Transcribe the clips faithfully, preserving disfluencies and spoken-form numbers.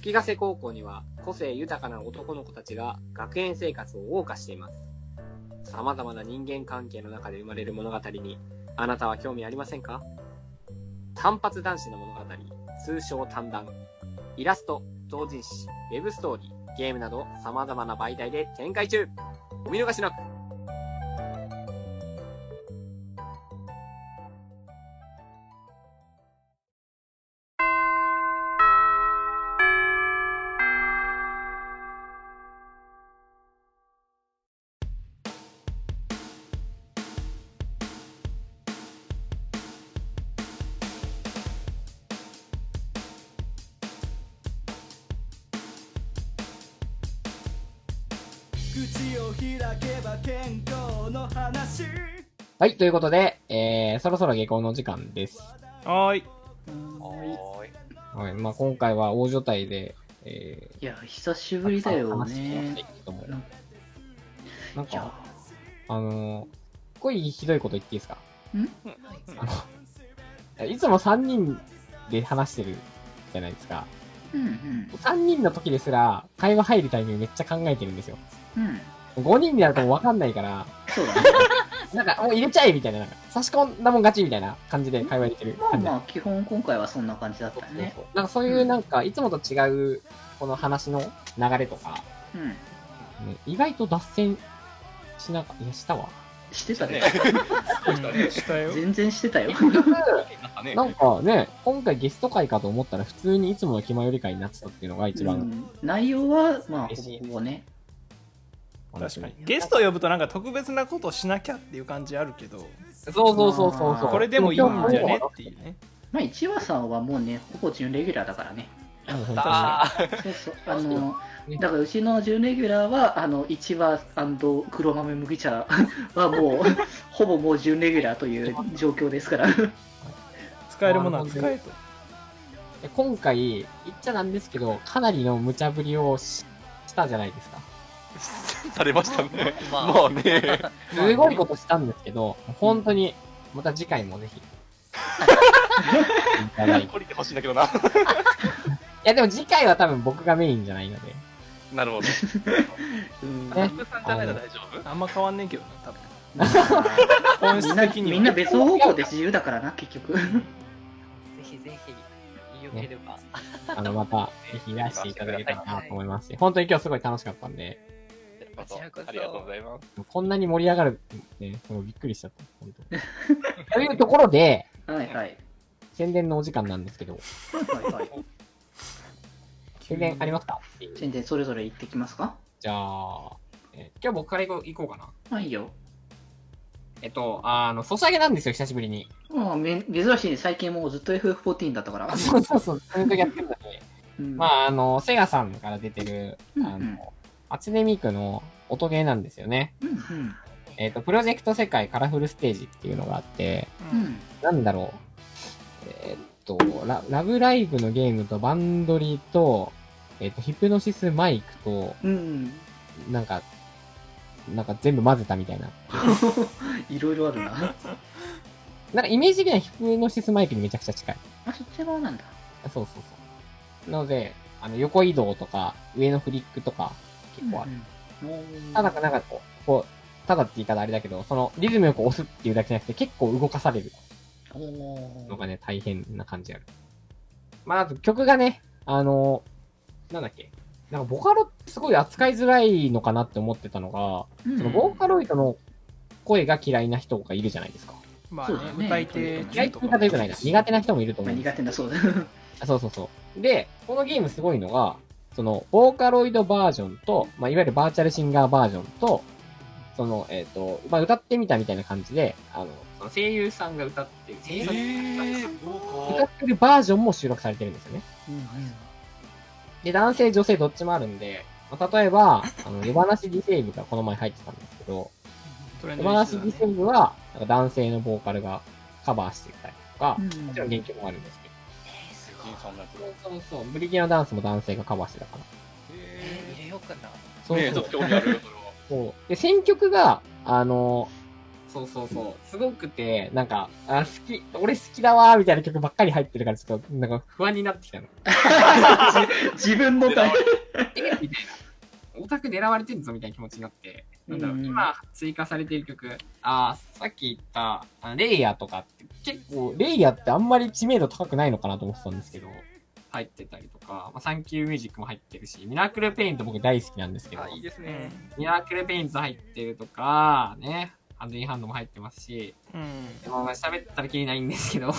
月ヶ瀬高校には個性豊かな男の子たちが学園生活を謳歌しています。様々な人間関係の中で生まれる物語にあなたは興味ありませんか？単発男子の物語、通称単談。イラスト、同人誌、ウェブストーリー、ゲームなど様々な媒体で展開中。お見逃しなく。 口を開けば健康の話。 はい、ということで、えー、そろそろ下校の時間です。 はーい。 はーい。 はい、まあ今回は大所帯で、えー、いや、久しぶりだよね。 なんか、あのー、こういうひどいこと言っていいですか？ んあの、いつもさんにんで話してるじゃないですか。 うんうん。 さんにんの時ですら、会話入るタイミングめっちゃ考えてるんですよ。 うん。 ごにんになるともう分かんないから、 そうだね。 なんか、もう入れちゃえみたいな、なんか、差し込んだもん勝ちみたいな感じで会話入れてる感じ。 まあまあ、基本今回はそんな感じだったよね。 そうそうそう、なんかそういうなんか、いつもと違う、この話の流れとか、 うん。 意外と脱線しなかった。いや、したわ。 してたね。 したよ。 全然してたよ。 なんかね、今回ゲスト会かと思ったら普通にいつもの気まより会になってたっていうのが一番。うん、 内容は、まあ、ほぼほぼね。 確かに。ゲスト呼ぶとなんか特別なことをしなきゃっていう感じあるけど。 そうそうそうそうそう。 これでもいいんじゃねっていうね。 まあ、いちわさんはもうね、ほぼ準レギュラーだからね。 あそうそう。あの、だからうちの準レギュラーは、あの、いちわ黒豆麦茶はもう、ほぼもう準レギュラーという状況ですから。 使えるものは使えと。 今回、言っちゃなんですけど、かなりの無茶ぶりを し, したじゃないですか。 されましたね。まあ、まあね。 すごいことしたんですけど、本当に、また次回もぜひ。 降りてほしいんだけどな。いやでも次回は多分僕がメインじゃないので。 なるほど。うん。ね、さんじゃないと大丈夫？ あんま変わんねえけどな、多分。 本質的にみんな別方向で自由だからな、結局。ぜひぜひ、よければ。 あの、また、ぜひいらしていただけたらなと思いますし、本当に今日すごい楽しかったんで。 ありがとうございます。 こんなに盛り上がるね、すごいびっくりしちゃった、本当。というところで、 はいはい。 宣伝のお時間なんですけど。 はいはい。 宣伝ありますか？ 宣伝それぞれ言ってきますか？ じゃあ、えー、今日僕から行こうかな。 はいよ。 えっと、あの、ソシャゲなんですよ、久しぶりに。 ああ、め、珍しいね。最近もうずっと エフエフフォーティーン だったから。 そうそうそう、そういう時やってるんだね。うん、まあ、あの、セガさんから出てる、 うんうん、 あの、初音ミクの音ゲーなんですよね。 うんうん、 えっと、プロジェクト世界カラフルステージっていうのがあって、 うん、 なんだろう。えー、っとラ、ラブライブのゲームとバンドリと、えー、っと、ヒプノシスマイクと、 うん、 なんか、なんか全部混ぜたみたいな。 いろいろあるな。 なんかイメージ的にはヒプノシスマイクにめちゃくちゃ近い。 あ、そっち側なんだ。 そうそうそう。なので、あの、横移動とか、上のフリックとか、結構ある。うんうん、ただなんかこう、こう、ただって言い方あれだけど、その、リズムよく押すっていうだけじゃなくて、結構動かされる。のがね、大変な感じある。まあ、あと曲がね、あの、なんだっけ。なんかボカロってすごい扱いづらいのかなって思ってたのが、うん、そのボーカロイドの声が嫌いな人がいるじゃないですか。 まあね、歌い手嫌いって言い方よくないな。苦手な人もいると思う。 苦手な、そうだ。 そうそうそう。で、このゲームすごいのが、その、ボーカロイドバージョンと、まあ、いわゆるバーチャルシンガーバージョンと、その、えっと、まあ、歌ってみたみたいな感じで、あの、その声優さんが歌ってる、声優さんが歌ってるバージョンも収録されてるんですよね。うんうん、で、男性、女性どっちもあるんで、まあ、例えば、あの、夜話ディセイブがこの前入ってたんですけど、夜話ディセイブは、なんか男性のボーカルがカバーしてたりとか、うん、もちろん原曲もあるんですけど。 えー、すごい。 そうそうそう、ブリキのダンスも男性がカバーしてたから。 えー、入れようかな。 そうそう。 ねえ、ちょっと興味あるよ、それは。 そう。で、選曲が、あの、 そうそうそう。すごくて、なんか、あ、好き、俺好きだわーみたいな曲ばっかり入ってるから、ちょっと、なんか不安になってきたの。 自分のタイえみたいな。オタク狙われてんぞみたいな気持ちになって。なんだろう、 うん今追加されてる曲、あー、さっき言った、あのレイヤーとかって、結構、レイヤーってあんまり知名度高くないのかなと思ってたんですけど、入ってたりとか、まあ、サンキューミュージックも入ってるし、ミラクルペイント僕大好きなんですけど、 あ、いいですね。 ミラクルペイント入ってるとか、ね、ハンドインハンドも入ってますし、 うん。 でもまあ喋ったらきりないんですけど、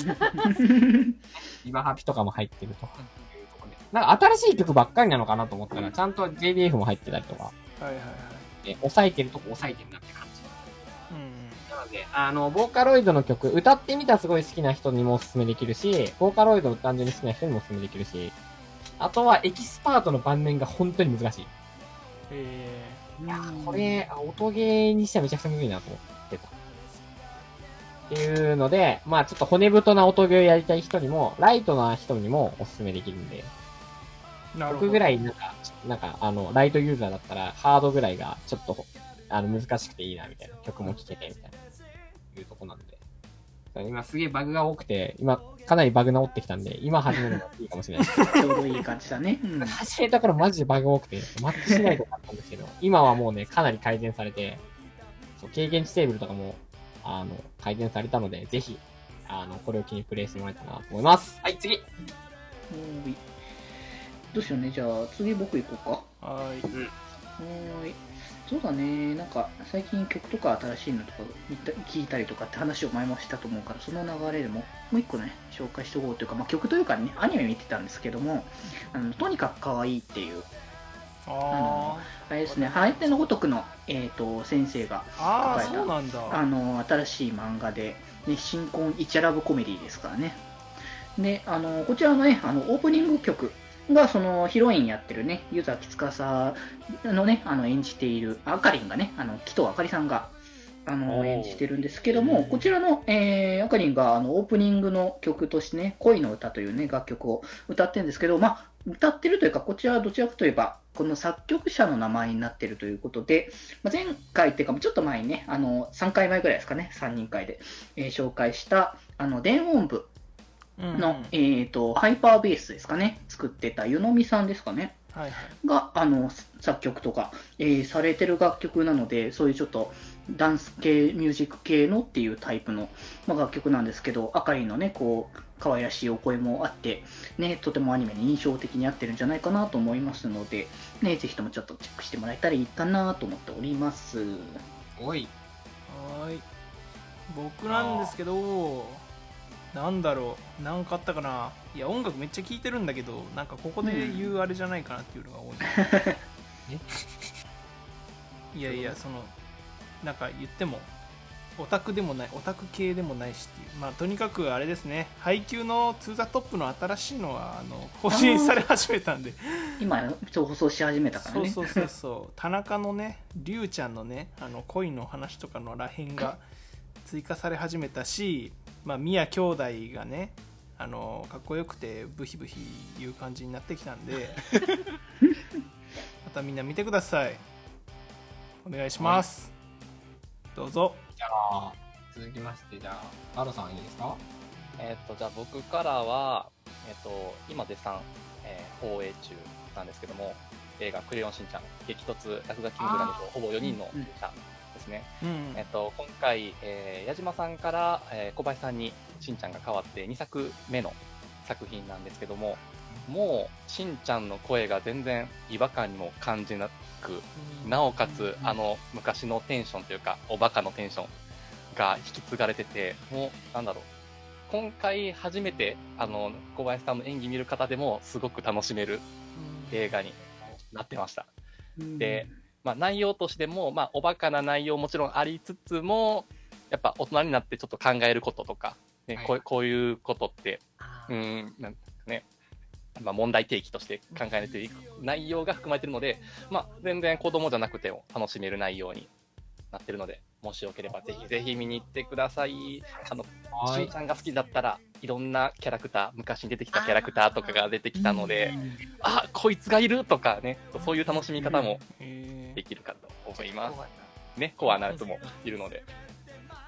リバハピとかも入ってるというところで。なんか新しい曲ばっかりなのかなと思ったら、ちゃんと ジェイビーエフ も入ってたりとか、 はいはいはい。 で抑えてるとこ抑えてるなって感じ。 うん。 なので、あの、ボーカロイドの曲、歌ってみたすごい好きな人にもおすすめできるし、ボーカロイドを単純に好きな人にもおすすめできるし、あとはエキスパートの晩年が本当に難しい。 えいや、これ、あ音ゲーにしてはめちゃくちゃむずいなと思ってた。っていうので、まあちょっと骨太な音ゲーをやりたい人にも、ライトな人にもおすすめできるんで、 ー、なるほど。 僕ぐらいなんか、なんかあの、ライトユーザーだったら、ハードぐらいがちょっと、あの、難しくていいな、みたいな。曲も聴けて、みたいな。いうとこなんで。今すげえバグが多くて、今、かなりバグ直ってきたんで、今始めるのがいいかもしれないです。 ちょうどいい感じだね。うん、 始めた頃マジでバグ多くて、マッチしないとかあったんですけど、今はもうね、かなり改善されて、そう経験値テーブルとかも、あの、改善されたので、ぜひ、あの、これを機にプレイしてもらえたらなと思います。はい、次。 おーいどうしようね。じゃあ、次僕行こうか。 はーい。 はーい。そうだね。なんか、最近曲とか新しいのとか見た聞いたりとかって話を前もしたと思うから、その流れでも、もう一個ね、紹介しておこうというか、まあ、曲というかね、アニメ見てたんですけども、あのとにかく可愛いっていう、あのああれですね、ハエテのごとくの、えー、と先生がー、あー、 書いたそうなんだ。 あの新しい漫画で、ね、新婚イチャラブコメディですからね。で、あのこちらのね、あのオープニング曲がそのヒロインやってるね、湯崎司のね、あの演じているあかりんがね、あの木戸あかりさんがあの演じてるんですけども、こちらの、えー、あかりんがあのオープニングの曲としてね、恋の歌というね、楽曲を歌ってるんですけど、まあ、歌ってるというか、こちらはどちらかといえば、この作曲者の名前になっているということで、まあ、前回っていうか、ちょっと前にね、あのさんかいまえぐらいですかね、さんにん会で、えー紹介したあの電音部うんの、えー、とハイパーベースですかね、作ってた湯飲みさんですかね、 はいはい。 があの作曲とか、えーされてる楽曲なので、そういうちょっとダンス系、ミュージック系のっていうタイプの、まあ、楽曲なんですけど、あかりのね、こう可愛らしいお声もあって、ね、とてもアニメに印象的に合ってるんじゃないかなと思いますので、ね、ぜひともちょっとチェックしてもらえたらいいかなと思っております。 おい。 はーい。僕なんですけど、なんだろう、なんかあったかな。いや、音楽めっちゃ聴いてるんだけど、なんかここで言うあれじゃないかなっていうのが多い。いやいや、その、なんか言っても、オタクでもない、オタク系でもないしっていう。まあ、とにかくあれですね、配給のツーザトップの新しいのは、あの、更新され始めたんで。 今、ちょ放送し始めたからね。 そうそうそうそう。田中のね、りゅうちゃんのね、あの、恋の話とかのらへんが追加され始めたし、まあ、宮兄弟がね、あのかっこよくてブヒブヒいう感じになってきたんでまたみんな見てください。お願いします、はい、どうぞ。 じゃあ続きまして、じゃあアロさんいいですか。 えっと、じゃあ僕からは、えっと、今絶賛、えー、放映中なんですけども、映画クレヨンしんちゃん激突落書きのグラムとほぼよにんの勇者ですね。 うん、 えっと、今回、えー、矢島さんから、えー、小林さんにしんちゃんが変わってにさくめの作品なんですけども、もうしんちゃんの声が全然違和感にも感じなく、なおかつあの昔のテンションというかおバカのテンションが引き継がれてて、もうなんだろう、今回初めてあの小林さんの演技見る方でもすごく楽しめる映画になってました。で、まあ、内容としても、まあ、おバカな内容もちろんありつつも、やっぱ大人になってちょっと考えることとか、ね、はい、こう、こういうことって、うん、なんかね、まあ、問題提起として考えていく内容が含まれているので、まあ、全然子供じゃなくても楽しめる内容になっているので、もしよければぜひぜひ見に行ってください。あの、しんちゃんが好きだったらいろんなキャラクター、昔に出てきたキャラクターとかが出てきたので、あ、あこいつがいるとかね、そういう楽しみ方もできるかと思います。ね、コアなやつもいるので、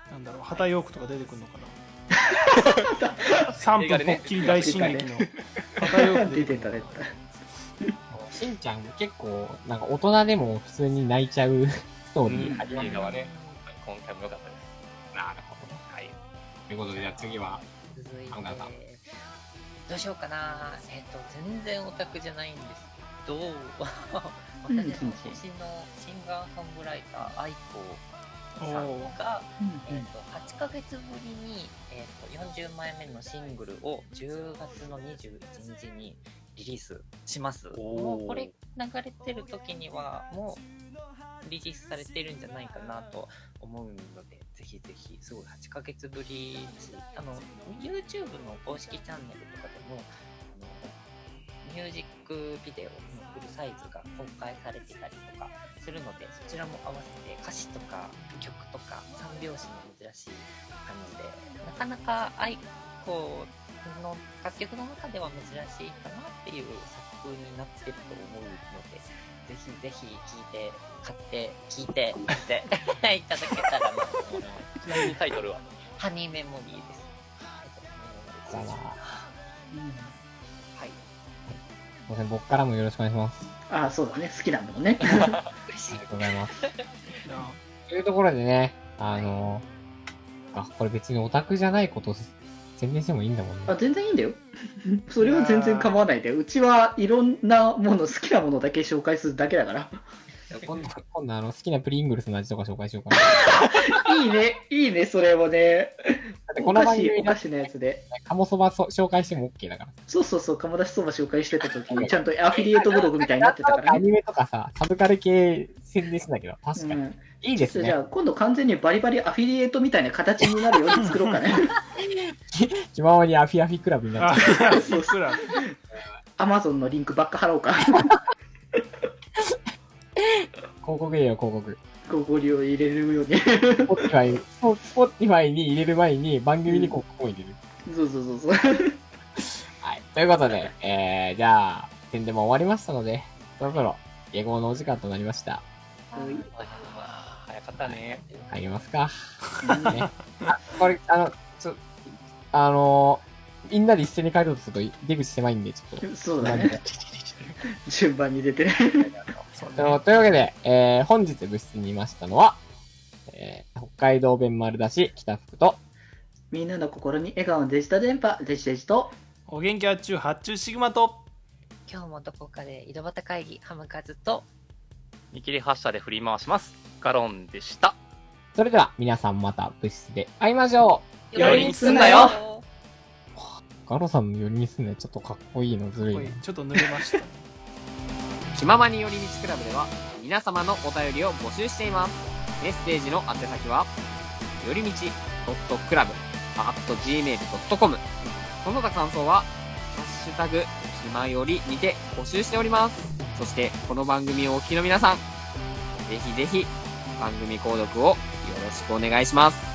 なんだろう、旗ヨークとか出てくるのかな。さんぷんぽっきり大進撃の旗ヨーク出出てくる。 てた出てた。 しんちゃん結構、なんか大人でも普通に泣いちゃうストーリー始まる映画はね、今回も良かったです。 なるほど。はい。ということで、じゃあ次は、 続いて浜田さんどうしようかな。えっ、と全然オタクじゃないんですけどうん私の推しのシンガーソングライター愛子さんが、えー、とはちかげつぶりに、えー、とよんじゅうまいめのシングルをじゅうがつのにじゅういちにちにリリースします。もうこれ流れてる時にはもうリリースされてるんじゃないかなと思うので、ぜひぜひすごいはちかげつぶりだし、あの YouTube の公式チャンネルとかでもあのミュージックビデオのフルサイズが公開されてたりとかするので、そちらも合わせて歌詞とか曲とか三拍子の珍しい感じで、なかなか愛子の楽曲の中では珍しいかなっていう作になってると思うので、ぜひぜひ聴いて買って聴いて見ていただけたらなと思います。 ちなみにタイトルはハニーメモリーです。 だなぁ。 はい。 すいません、僕からもよろしくお願いします。 ああ、そうだね。好きなんだもんね。 嬉しい。 ありがとうございます。というところでね、あのー、あ、これ別にオタクじゃないこと宣伝してもいいんだもんね。 あ、全然いいんだよ。それは全然構わないで。うちはいろんなもの、好きなものだけ紹介するだけだから。 今度、今度あの、好きなプリングルスの味とか紹介しようかな。 いいね、いいね、それもね。 このお菓子、 番組のお菓子のやつで。 鴨そばそ紹介しても OK だから。 そうそうそう、鴨だしそば紹介してた時に、ちゃんとアフィリエイトブログみたいになってたからね。 アニメとかさ、サブカル系宣伝してたけど、確かに。 うんいいですね。 じゃあ、今度完全にバリバリアフィリエイトみたいな形になるように作ろうかね。 気ままにアフィアフィクラブになあ、 っちゃう。 そうすら。 アマゾンのリンクばっか貼ろうか。 広告いいよ、広告。 ごご利用入れるように。 スポティファイ、スポティファイに入れる前に番組に広告を入れる。 そうそうそうそう。 はい。ということで、えー、じゃあ、宣伝も終わりましたので、そろそろ、下校のお時間となりました。 早かったね。 入りますか。ね、あ、これ、あの、ちょ、あのー、みんなで一斉に帰ろうとすると出口狭いんで、ちょっと。 そうだね。順番に出てね。 というわけで、えー、本日部室にいましたのは、えー、北海道弁丸出し、北福と、 みんなの心に笑顔のデジタル電波、デジデジと、 お元気発注発注シグマと、 今日もどこかで井戸端会議ハムカズと見切り発車で振り回します。ガロンでした。 それでは皆さんまた部室で会いましょう。 寄り道すんなよ。 ガロさんの寄り道すんなよ、ちょっとかっこいいのずるいな。 ちょっと濡れました。 気ままに寄り道クラブでは皆様のお便りを募集しています。メッセージの宛先はよりみち .club アット ジーメール ドットコム、 その他感想はハッシュタグきまよりにて募集しております。そしてこの番組をお聞きの皆さん、ぜひぜひ番組購読をよろしくお願いします。